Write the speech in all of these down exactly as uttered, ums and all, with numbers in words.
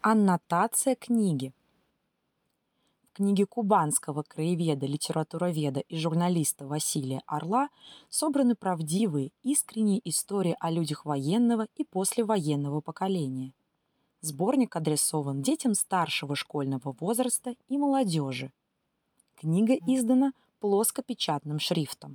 Аннотация книги. В книге кубанского краеведа, литературоведа и журналиста Василия Орла собраны правдивые, искренние истории о людях военного и послевоенного поколения. Сборник адресован детям старшего школьного возраста и молодежи. Книга издана плоскопечатным шрифтом.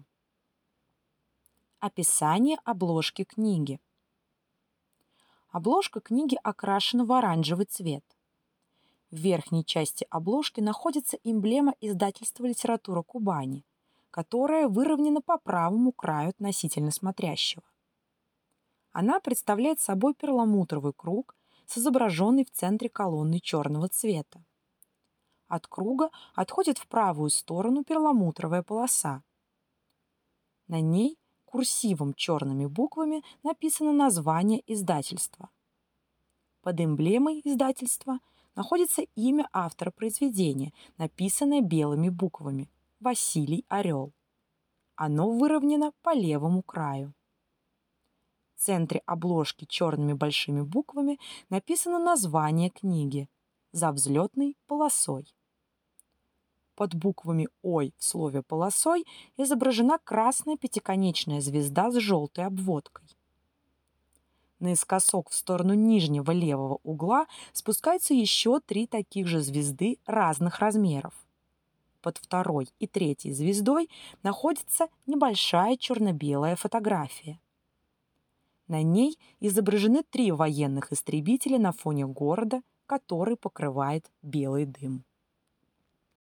Описание обложки книги. Обложка книги окрашена в оранжевый цвет. В верхней части обложки находится эмблема издательства «Литература Кубани», которая выровнена по правому краю относительно смотрящего. Она представляет собой перламутровый круг с изображенной в центре колонной черного цвета. От круга отходит в правую сторону перламутровая полоса. На ней курсивом черными буквами написано название издательства. Под эмблемой издательства находится имя автора произведения, написанное белыми буквами – Василий Орел. Оно выровнено по левому краю. В центре обложки черными большими буквами написано название книги за взлетной полосой. Под буквами «Ой» в слове «полосой» изображена красная пятиконечная звезда с желтой обводкой. Наискосок в сторону нижнего левого угла спускаются еще три таких же звезды разных размеров. Под второй и третьей звездой находится небольшая черно-белая фотография. На ней изображены три военных истребителя на фоне города, который покрывает белый дым.